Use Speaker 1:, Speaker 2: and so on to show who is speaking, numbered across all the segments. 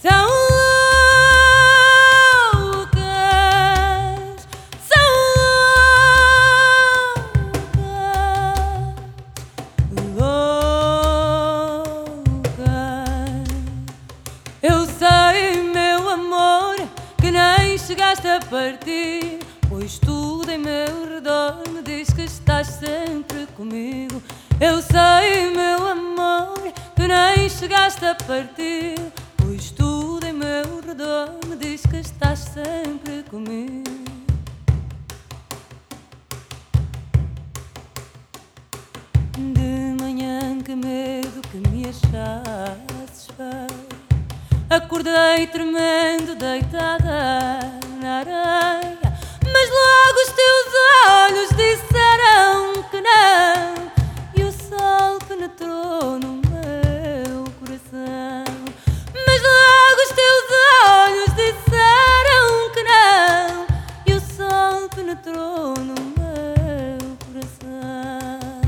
Speaker 1: São loucas, são loucas. Eu sei, meu amor, que nem chegaste a partir, pois tudo em meu redor me diz que estás sempre comigo. Eu sei, meu amor, que nem chegaste a partir, pois tudo em meu redor me diz que estás sempre comigo. De manhã, que medo que me achasses feio, acordei tremendo, deitada na areia, mas logo os teus olhos disseram que não, e o sol penetrou no meu coração. Mas logo os teus olhos disseram que não, e o sol penetrou no meu coração.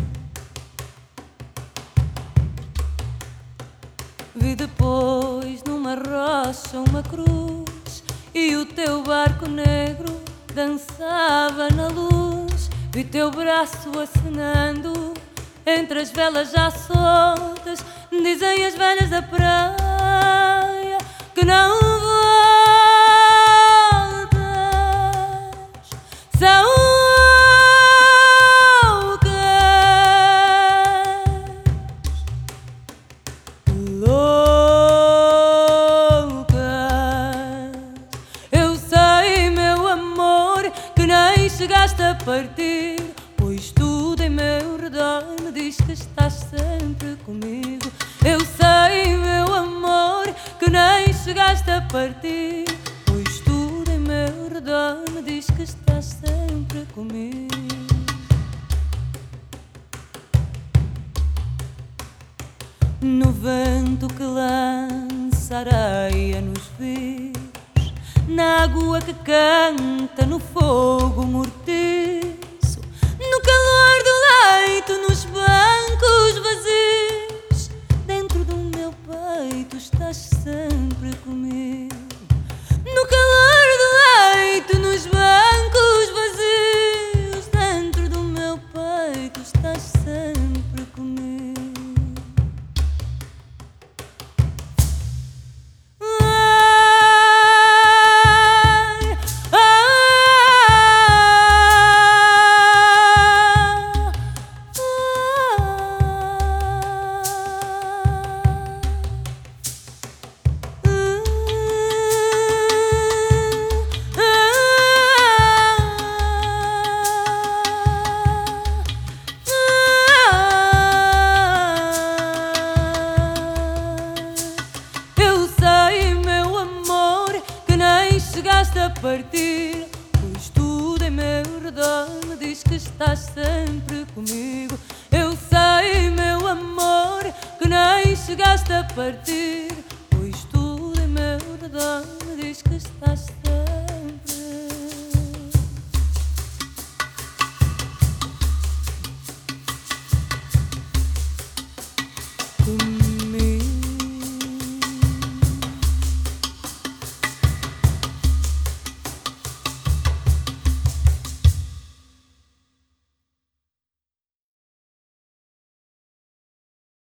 Speaker 1: Vi depois numa rocha uma cruz, e o teu barco negro dançava na luz. Vi teu braço acenando entre as velas já soltas. Dizem as velhas da praia que não voltas. São chegaste a partir, pois tudo em meu redor me diz que estás sempre comigo. Eu sei, meu amor, que nem chegaste a partir, pois tudo em meu redor me diz que estás sempre comigo. No vento que lança areia nos rios, na água que canta, no fogo mortiço, no calor do leito, nos bancos vazios, dentro do meu peito estás sempre comigo. No calor do leito, nos bancos vazios, dentro do meu peito estás sempre comigo. Chegaste a partir, pois tudo em meu redor me diz que estás sempre comigo. Eu sei, meu amor, que nem chegaste a partir, pois tudo em meu redor me diz que estás sempre comigo.